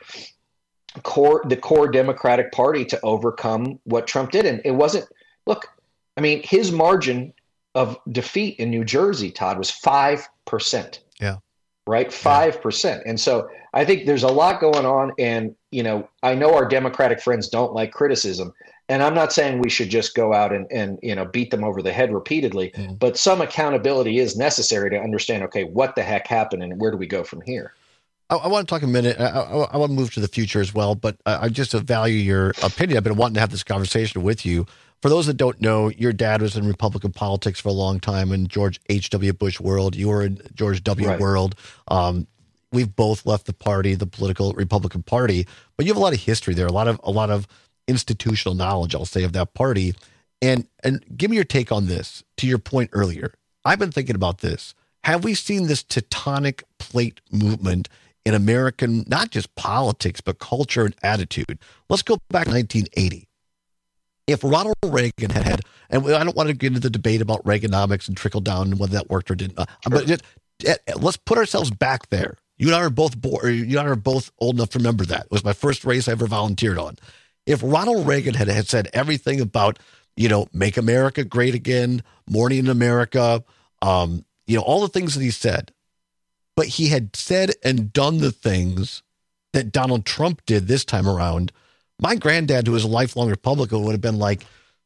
the core Democratic Party to overcome what Trump did. And it wasn't, look, his margin of defeat in New Jersey, Todd, was 5%. Yeah. Right? 5%. And so I think there's a lot going on. And, I know our Democratic friends don't like criticism. And I'm not saying we should just go out and beat them over the head repeatedly, but some accountability is necessary to understand, okay, what the heck happened and where do we go from here? I want to talk a minute. I want to move to the future as well, but I just value your opinion. I've been wanting to have this conversation with you. For those that don't know, your dad was in Republican politics for a long time in George H.W. Bush world. You were in George W. world. We've both left the party, the political Republican Party, but you have a lot of history there, a lot of institutional knowledge, I'll say, of that party. And give me your take on this. To your point earlier, I've been thinking about this. Have we seen this tectonic plate movement in American, not just politics, but culture and attitude? Let's go back to 1980. If Ronald Reagan had, and I don't want to get into the debate about Reaganomics and trickle down and whether that worked or didn't, but let's put ourselves back there. You and I are both old enough to remember that. It was my first race I ever volunteered on. If Ronald Reagan had said everything about, make America great again, Morning in America, all the things that he said, but he had said and done the things that Donald Trump did this time around, my granddad, who was a lifelong Republican, would have been like,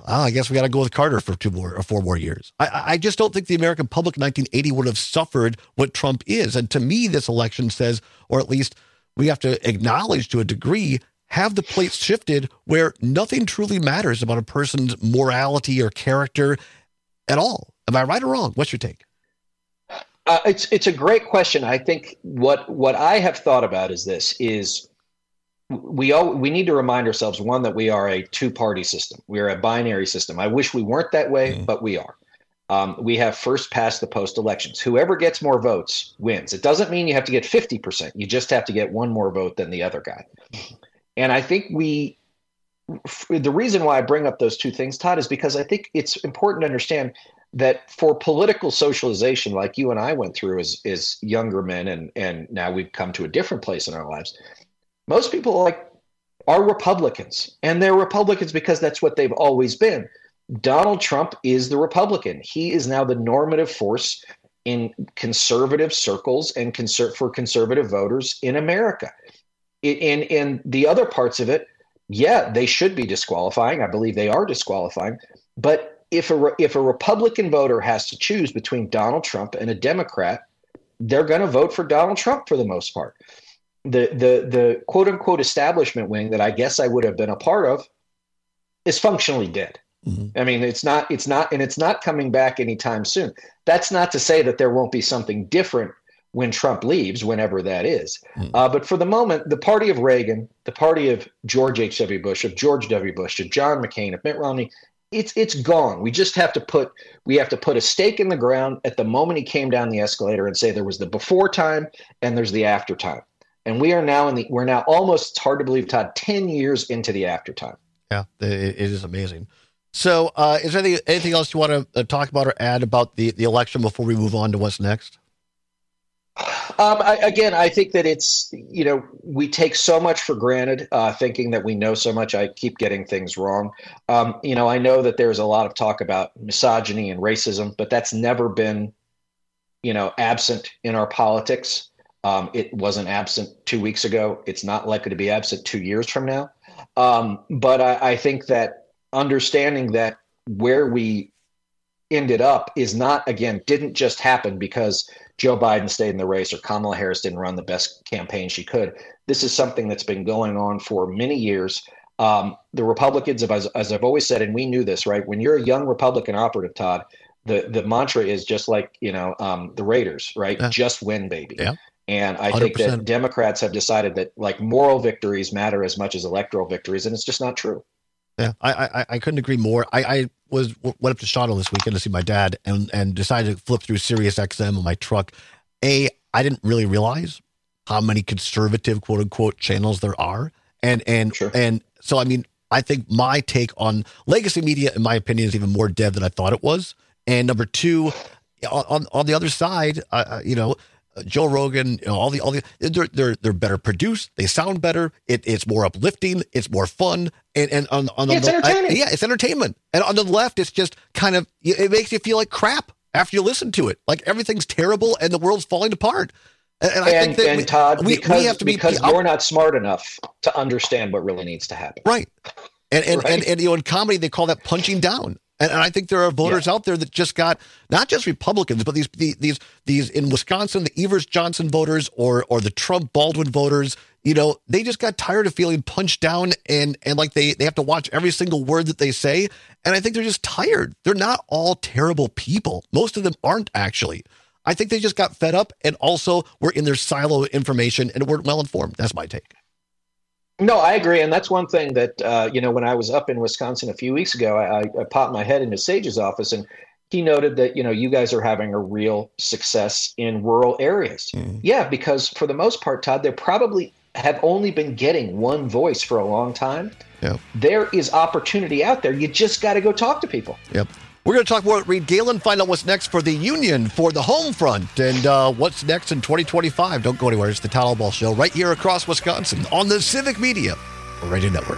I guess we got to go with Carter for 4 more years. I just don't think the American public in 1980 would have suffered what Trump is. And to me, this election says, or at least we have to acknowledge to a degree, have the plates shifted where nothing truly matters about a person's morality or character at all. Am I right or wrong? What's your take? It's a great question. I think what I have thought about is this: is we need to remind ourselves, one, that we are a two-party system. We are a binary system. I wish we weren't that way, but we are. We have first past the post elections. Whoever gets more votes wins. It doesn't mean you have to get 50%. You just have to get one more vote than the other guy. And I think the reason why I bring up those two things, Todd, is because I think it's important to understand that for political socialization, like you and I went through as younger men, and now we've come to a different place in our lives, most people are Republicans, and they're Republicans because that's what they've always been. Donald Trump is the Republican. He is now the normative force in conservative circles and for conservative voters in America. In the other parts of it, yeah, they should be disqualifying. I believe they are disqualifying. But if a Republican voter has to choose between Donald Trump and a Democrat, they're going to vote for Donald Trump for the most part. The quote unquote establishment wing that I guess I would have been a part of is functionally dead. I mean, it's not coming back anytime soon. That's not to say that there won't be something different when Trump leaves, whenever that is. But for the moment, the party of Reagan, the party of George H.W. Bush, of George W. Bush, of John McCain, of Mitt Romney, it's gone. We just have to put a stake in the ground at the moment he came down the escalator and say there was the before time and there's the after time. And we're now almost, it's hard to believe, Todd, 10 years into the after time. Yeah, it is amazing. So is there anything else you want to talk about or add about the election before we move on to what's next? I think that it's, we take so much for granted, thinking that we know so much. I keep getting things wrong. I know that there's a lot of talk about misogyny and racism, but that's never been, absent in our politics. It wasn't absent 2 weeks ago. It's not likely to be absent 2 years from now. But I think that understanding that where we ended up didn't just happen because Joe Biden stayed in the race or Kamala Harris didn't run the best campaign she could. This is something that's been going on for many years. The Republicans, as I've always said, and we knew this, right? When you're a young Republican operative, Todd, the mantra is just like, the Raiders, right? Yeah. Just win, baby. Yeah. And I 100%. Think that Democrats have decided that moral victories matter as much as electoral victories, and it's just not true. Yeah, I couldn't agree more. I went up to Shawnee this weekend to see my dad and decided to flip through Sirius XM on my truck. I didn't really realize how many conservative quote unquote channels there are. And sure. And so, I mean, I think my take on legacy media, in my opinion, is even more dead than I thought it was. And number two, on the other side, Joe Rogan, they're better produced. They sound better. It's more uplifting. It's more fun. And it's entertaining. It's entertainment. And on the left, it's just kind of, it makes you feel like crap after you listen to it. Like everything's terrible and the world's falling apart. And I think that Todd, we have to because you're not smart enough to understand what really needs to happen. Right. And in comedy, they call that punching down. And I think there are voters out there that just got not just Republicans, but these in Wisconsin, the Evers Johnson voters or the Trump Baldwin voters, they just got tired of feeling punched down and like they have to watch every single word that they say. And I think they're just tired. They're not all terrible people. Most of them aren't actually. I think they just got fed up and also were in their silo of information and weren't well informed. That's my take. No, I agree. And that's one thing that, when I was up in Wisconsin a few weeks ago, I popped my head into Sage's office and he noted that, you guys are having a real success in rural areas. Mm. Yeah, because for the most part, Todd, they probably have only been getting one voice for a long time. Yep. There is opportunity out there. You just got to go talk to people. Yep. We're going to talk more with Reed Galen, find out what's next for the Union, for the home front, and what's next in 2025. Don't go anywhere. It's the Todd Albaugh Show right here across Wisconsin on the Civic Media Radio Network.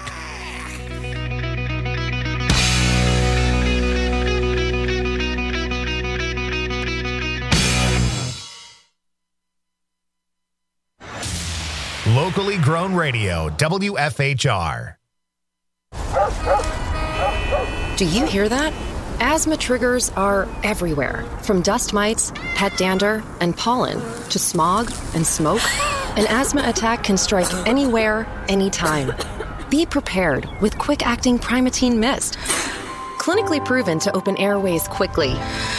Locally grown radio, WFHR. Do you hear that? Asthma triggers are everywhere, from dust mites, pet dander, and pollen, to smog and smoke. An asthma attack can strike anywhere, anytime. Be prepared with quick-acting Primatene Mist. Clinically proven to open airways quickly.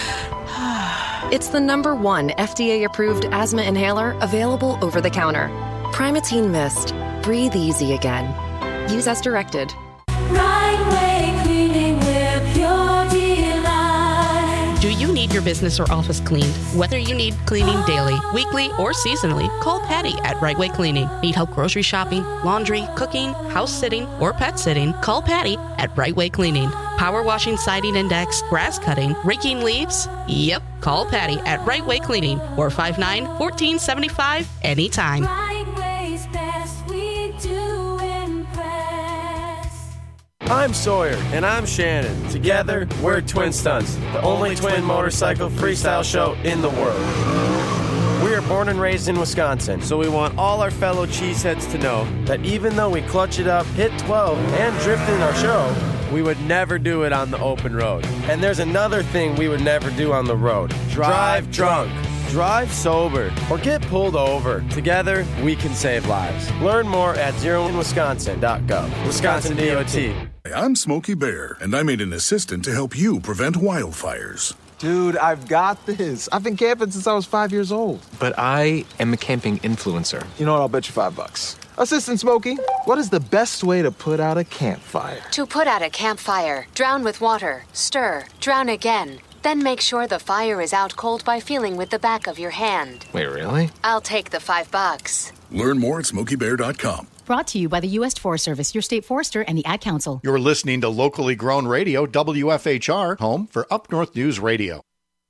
It's the #1 FDA-approved asthma inhaler available over the counter. Primatene Mist. Breathe easy again. Use as directed. Right Way Cleaning, with your delight. Do you need your business or office cleaned? Whether you need cleaning daily, weekly, or seasonally, call Patty at Right Way Cleaning. Need help grocery shopping, laundry, cooking, house sitting, or pet sitting? Call Patty at Right Way Cleaning. Power washing, siding and decks, grass cutting, raking leaves? Yep, call Patty at Right Way Cleaning, 459-1475, anytime. Right Way's best, we do impress. I'm Sawyer. And I'm Shannon. Together, we're Twin Stunts, the only twin motorcycle freestyle show in the world. We are born and raised in Wisconsin, so we want all our fellow cheeseheads to know that even though we clutch it up, hit 12, and drift in our show, we would never do it on the open road. And there's another thing we would never do on the road. Drive drunk. Drive sober. Or get pulled over. Together, we can save lives. Learn more at zeroinwisconsin.gov. Wisconsin DOT. I'm Smokey Bear, and I made an assistant to help you prevent wildfires. Dude, I've got this. I've been camping since I was 5 years old. But I am a camping influencer. You know what? I'll bet you $5. Assistant Smokey, what is the best way to put out a campfire? To put out a campfire, drown with water, stir, drown again. Then make sure the fire is out cold by feeling with the back of your hand. Wait, really? I'll take the $5. Learn more at SmokeyBear.com. Brought to you by the U.S. Forest Service, your state forester, and the Ad Council. You're listening to locally grown radio, WFHR, home for Up North News Radio.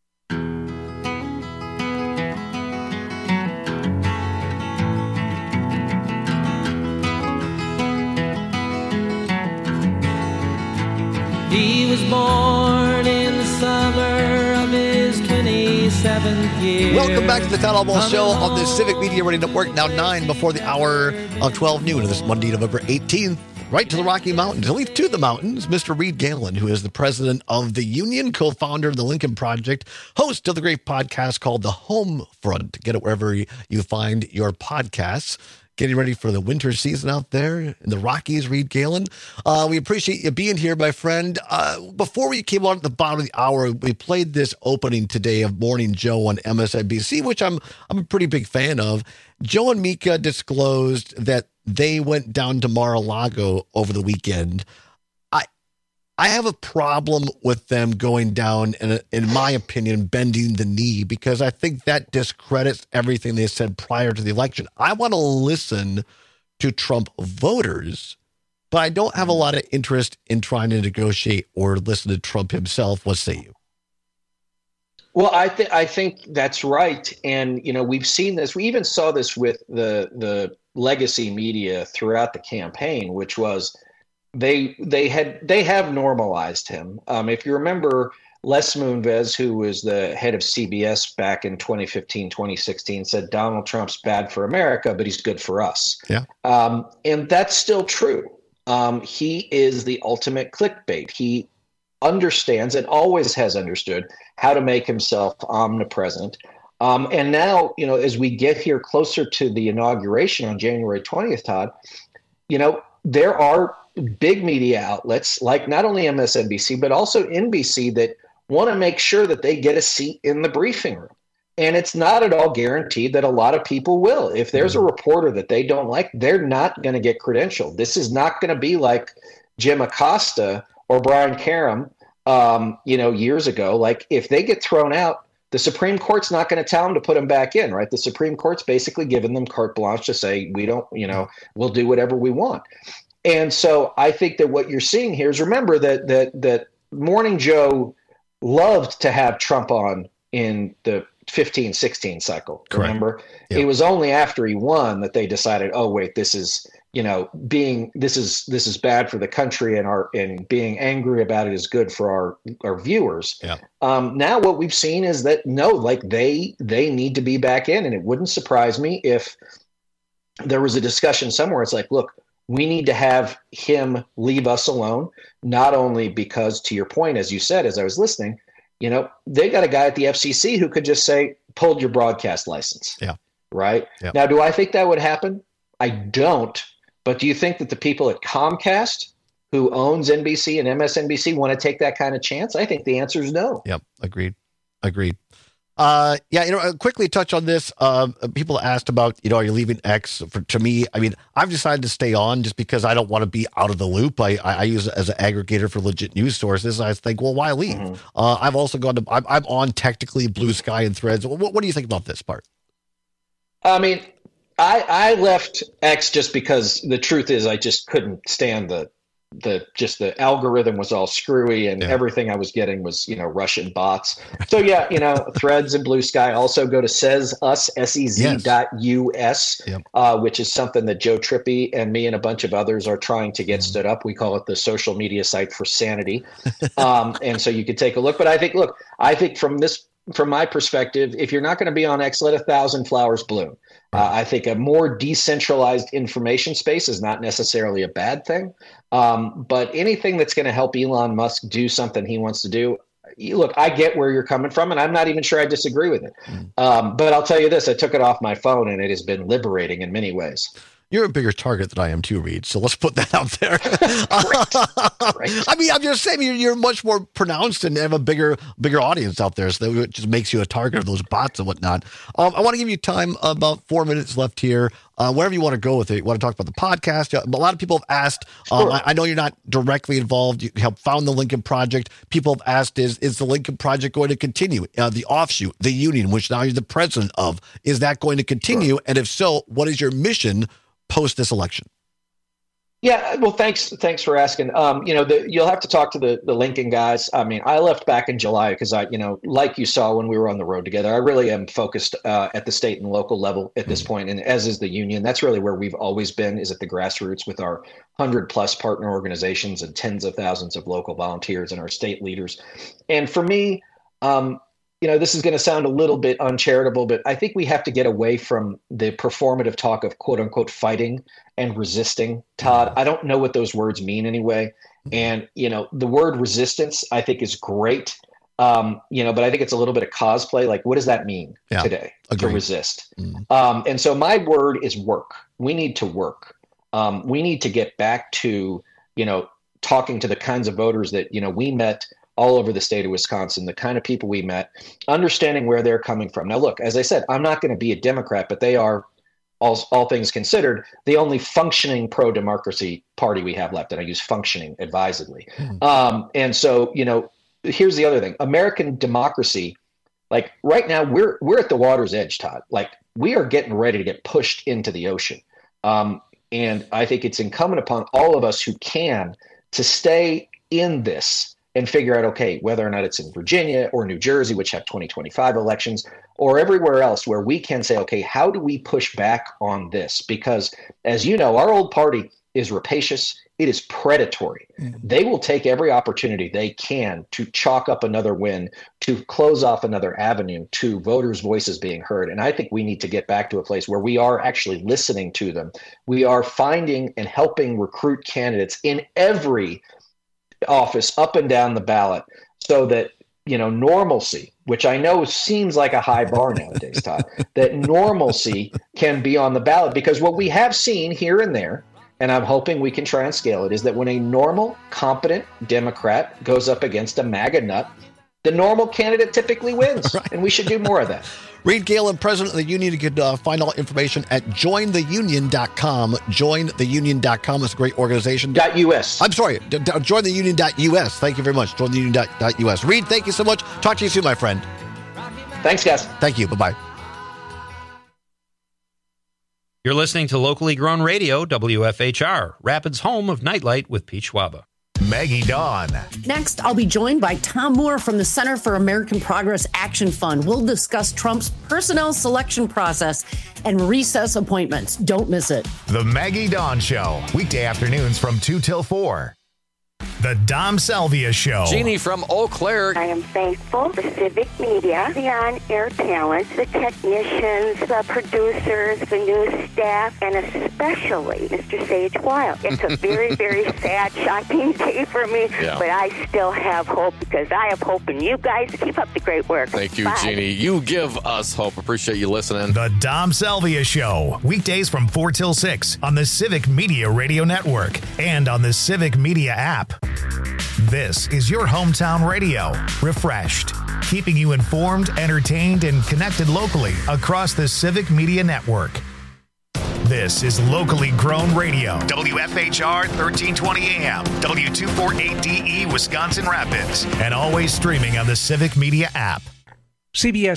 He was born in the summer of his 27th year. Welcome back to the Town Hall Ball Show on the Civic Media Radio Network, now 9 before the hour of 12 noon this Monday, November 18th. Right to the Rocky Mountains, at least to the mountains, Mr. Reed Galen, who is the president of the Union, co-founder of the Lincoln Project, host of the great podcast called The Home Front. Get it wherever you find your podcasts. Getting ready for the winter season out there in the Rockies, Reed Galen. We appreciate you being here, my friend. Before we came on at the bottom of the hour, we played this opening today of Morning Joe on MSNBC, which I'm a pretty big fan of. Joe and Mika disclosed that they went down to Mar-a-Lago over the weekend. I have a problem with them going down and, in my opinion, bending the knee, because I think that discredits everything they said prior to the election. I want to listen to Trump voters, but I don't have a lot of interest in trying to negotiate or listen to Trump himself. What say you? Well, I think that's right. And, you know, we've seen this. We even saw this with the legacy media throughout the campaign, which was they have normalized him. If you remember, Les Moonves, who was the head of CBS back in 2015, 2016, said Donald Trump's bad for America, but he's good for us. Yeah. And that's still true. He is the ultimate clickbait. He understands and always has understood how to make himself omnipresent. And now, you know, as we get here closer to the inauguration on January 20th, Todd, you know, there are big media outlets like not only MSNBC, but also NBC that want to make sure that they get a seat in the briefing room. And it's not at all guaranteed that a lot of people will. If there's a reporter that they don't like, they're not going to get credentialed. This is not going to be like Jim Acosta or Brian Karem, years ago. Like, if they get thrown out, the Supreme Court's not going to tell them to put them back in, right? The Supreme Court's basically given them carte blanche to say, we don't, we'll do whatever we want. And so I think that what you're seeing here is, remember that Morning Joe loved to have Trump on in the 15-16 cycle. Correct. Remember, Yep. It was only after he won that they decided, oh wait, this is bad for the country, and being angry about it is good for our viewers. Yeah. Now what we've seen is that no, like they need to be back in, and it wouldn't surprise me if there was a discussion somewhere. It's like, look, We need to have him leave us alone, not only because, to your point, as you said, as I was listening, they got a guy at the FCC who could just say, pulled your broadcast license. Yeah. Right? Yeah. Now, do I think that would happen? I don't. But do you think that the people at Comcast, who owns NBC and MSNBC, want to take that kind of chance? I think the answer is no. Yep. Agreed. Quickly touch on this. People asked about, are you leaving X? To me, I've decided to stay on just because I don't want to be out of the loop. I use it as an aggregator for legit news sources. I think, well, why leave? Mm-hmm. I've also I'm on technically Blue Sky and Threads. What do you think about this part? I left X just because the truth is I just couldn't stand the algorithm was all screwy and everything I was getting was, Russian bots. So Threads and Blue Sky. Also go to SezUs, SEZ.us, which is something that Joe Trippi and me and a bunch of others are trying to get stood up. We call it the social media site for sanity. And so you could take a look. But I think from my perspective, if you're not going to be on X, let 1,000 flowers bloom. I think a more decentralized information space is not necessarily a bad thing. But anything that's going to help Elon Musk do something he wants to do, look, I get where you're coming from, and I'm not even sure I disagree with it. But I'll tell you this, I took it off my phone, and it has been liberating in many ways. You're a bigger target than I am too, Reed. So let's put that out there. Right. I'm just saying you're much more pronounced and have a bigger audience out there. So it just makes you a target of those bots and whatnot. I want to give you time, about 4 minutes left here. Wherever you want to go with it. You want to talk about the podcast? A lot of people have asked, Sure. I know you're not directly involved. You helped found the Lincoln Project. People have asked, is the Lincoln Project going to continue? The offshoot, the union, which now you're the president of, is that going to continue? Sure. And if so, what is your mission post this election? Yeah, well, thanks for asking. You'll have to talk to the Lincoln guys. I left back in July because like you saw when we were on the road together, I really am focused at the state and local level at this point, and as is the union. That's really where we've always been, is at the grassroots with our 100+ partner organizations and tens of thousands of local volunteers and our state leaders. And for me, this is going to sound a little bit uncharitable, but I think we have to get away from the performative talk of quote unquote fighting and resisting, Todd. I don't know what those words mean anyway. And, the word resistance I think is great. But I think it's a little bit of cosplay. Like, what does that mean today to resist? And so my word is work. We need to work. We need to get back to, talking to the kinds of voters that, we met all over the state of Wisconsin, the kind of people we met, understanding where they're coming from. Now, look, as I said, I'm not going to be a Democrat, but they are, all things considered, the only functioning pro-democracy party we have left. And I use functioning advisedly. And so, here's the other thing. American democracy, like right now, we're at the water's edge, Todd. Like, we are getting ready to get pushed into the ocean. And I think it's incumbent upon all of us who can to stay in this and figure out, okay, whether or not it's in Virginia or New Jersey, which have 2025 elections, or everywhere else where we can say, okay, how do we push back on this? Because as you know, our old party is rapacious. It is predatory. They will take every opportunity they can to chalk up another win, to close off another avenue to voters' voices being heard. And I think we need to get back to a place where we are actually listening to them. We are finding and helping recruit candidates in every office up and down the ballot so that, normalcy, which I know seems like a high bar nowadays, Todd, that normalcy can be on the ballot. Because what we have seen here and there, and I'm hoping we can try and scale it, is that when a normal, competent Democrat goes up against a MAGA nut, the normal candidate typically wins. Right. And we should do more of that. Reed Galen, president of the union. You could find all information at jointheunion.com. Jointheunion.com is a great organization. .us. I'm sorry, jointheunion.us. Thank you very much. Jointheunion.us. Reed, thank you so much. Talk to you soon, my friend. Thanks, guys. Thank you. Bye-bye. You're listening to locally grown radio, WFHR, Rapids' home of Nightlight with Pete Schwaba. Maggie Dawn. Next, I'll be joined by Tom Moore from the Center for American Progress Action Fund. We'll discuss Trump's personnel selection process and recess appointments. Don't miss it. The Maggie Dawn Show, weekday afternoons from 2 till 4. The Dom Salvia Show. Jeannie from Eau Claire. I am thankful for Civic Media, the on-air talent, the technicians, the producers, the news staff, and especially Mr. Sage Wild. It's a very, very sad, shocking day for me, but I still have hope because I have hope in you guys. Keep up the great work. Thank you, Bye. Jeannie. You give us hope. Appreciate you listening. The Dom Salvia Show. Weekdays from 4 till 6 on the Civic Media Radio Network and on the Civic Media app. This is your hometown radio. Refreshed. Keeping you informed, entertained, and connected locally across the Civic Media Network. This is locally grown radio. WFHR 1320 AM, W248DE Wisconsin Rapids, and always streaming on the Civic Media app. CBS